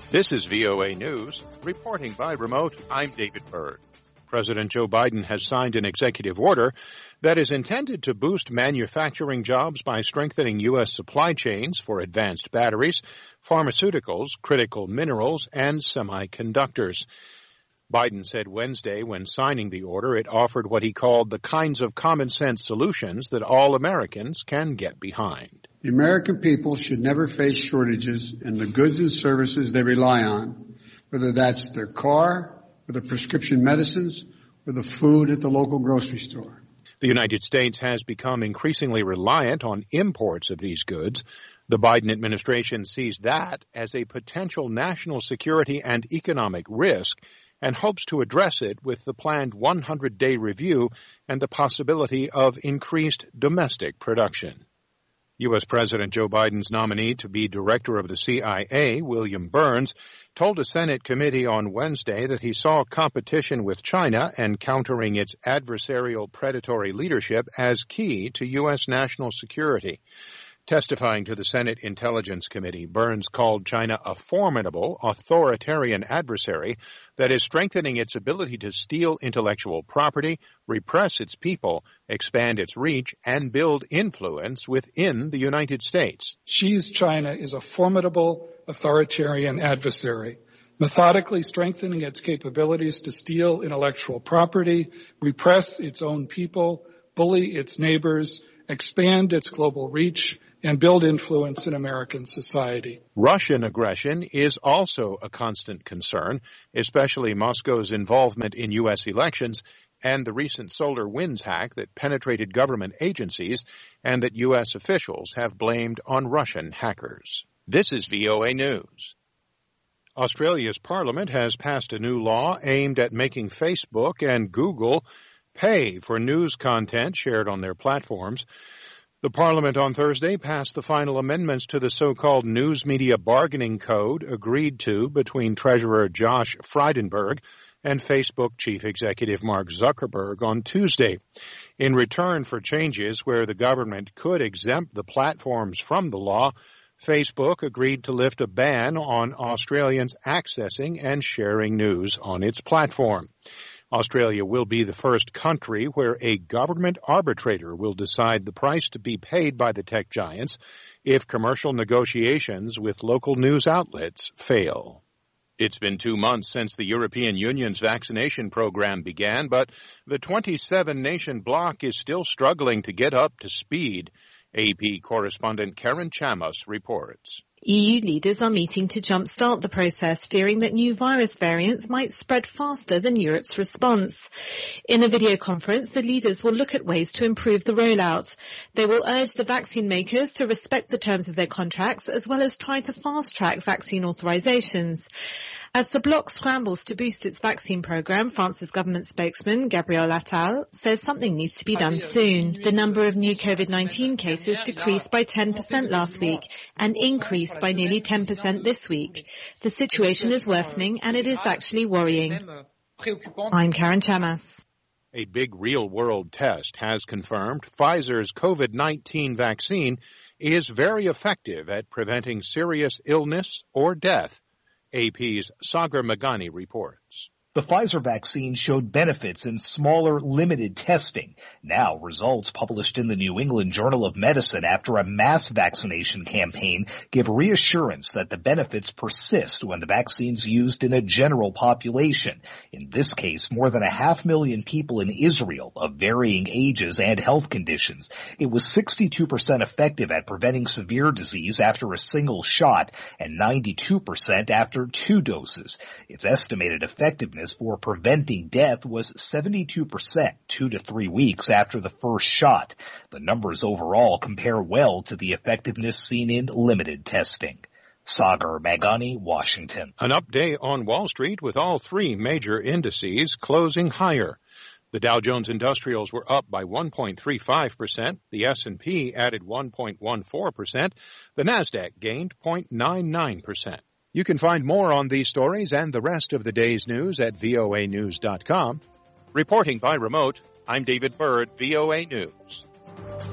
This is VOA News. Reporting by remote, I'm David Byrd. President Joe Biden has signed an executive order that is intended to boost manufacturing jobs by strengthening U.S. supply chains for advanced batteries, pharmaceuticals, critical minerals, and semiconductors. Biden said Wednesday when signing the order it offered what he called the kinds of common sense solutions that all Americans can get behind. The American people should never face shortages in the goods and services they rely on, whether that's their car, or the prescription medicines, or the food at the local grocery store. The United States has become increasingly reliant on imports of these goods. The Biden administration sees that as a potential national security and economic risk and hopes to address it with the planned 100-day review and the possibility of increased domestic production. U.S. President Joe Biden's nominee to be director of the CIA, William Burns, told a Senate committee on Wednesday that he saw competition with China and countering its adversarial predatory leadership as key to U.S. national security. Testifying to the Senate Intelligence Committee, Burns called China a formidable, authoritarian adversary that is strengthening its ability to steal intellectual property, repress its people, expand its reach, and build influence within the United States. China is a formidable, authoritarian adversary, methodically strengthening its capabilities to steal intellectual property, repress its own people, bully its neighbors, expand its global reach, and build influence in American society. Russian aggression is also a constant concern, especially Moscow's involvement in U.S. elections and the recent SolarWinds hack that penetrated government agencies and that U.S. officials have blamed on Russian hackers. This is VOA News. Australia's parliament has passed a new law aimed at making Facebook and Google pay for news content shared on their platforms. The Parliament on Thursday passed the final amendments to the so-called News Media Bargaining Code agreed to between Treasurer Josh Frydenberg and Facebook Chief Executive Mark Zuckerberg on Tuesday. In return for changes where the government could exempt the platforms from the law, Facebook agreed to lift a ban on Australians accessing and sharing news on its platform. Australia will be the first country where a government arbitrator will decide the price to be paid by the tech giants if commercial negotiations with local news outlets fail. It's been 2 months since the European Union's vaccination program began, but the 27-nation bloc is still struggling to get up to speed. AP correspondent Karen Chamas reports. EU leaders are meeting to jumpstart the process, fearing that new virus variants might spread faster than Europe's response. In a video conference, the leaders will look at ways to improve the rollout. They will urge the vaccine makers to respect the terms of their contracts, as well as try to fast-track vaccine authorizations. As the bloc scrambles to boost its vaccine program, France's government spokesman, Gabriel Attal, says something needs to be done soon. The number of new COVID-19 cases decreased by 10% last week and increased by nearly 10% this week. The situation is worsening and it is actually worrying. I'm Karen Chamas. A big real-world test has confirmed Pfizer's COVID-19 vaccine is very effective at preventing serious illness or death. AP's Sagar Meghani reports. The Pfizer vaccine showed benefits in smaller, limited testing. Now, results published in the New England Journal of Medicine after a mass vaccination campaign give reassurance that the benefits persist when the vaccine's used in a general population. In this case, more than 500,000 people in Israel of varying ages and health conditions. It was 62% effective at preventing severe disease after a single shot and 92% after 2 doses. Its estimated effectiveness for preventing death was 72% 2 to 3 weeks after the first shot. The numbers overall compare well to the effectiveness seen in limited testing. Sagar Meghani, Washington. An update on Wall Street with all 3 major indices closing higher. The Dow Jones Industrials were up by 1.35%. The S&P added 1.14%. The Nasdaq gained 0.99%. You can find more on these stories and the rest of the day's news at voanews.com. Reporting by remote, I'm David Byrd, VOA News.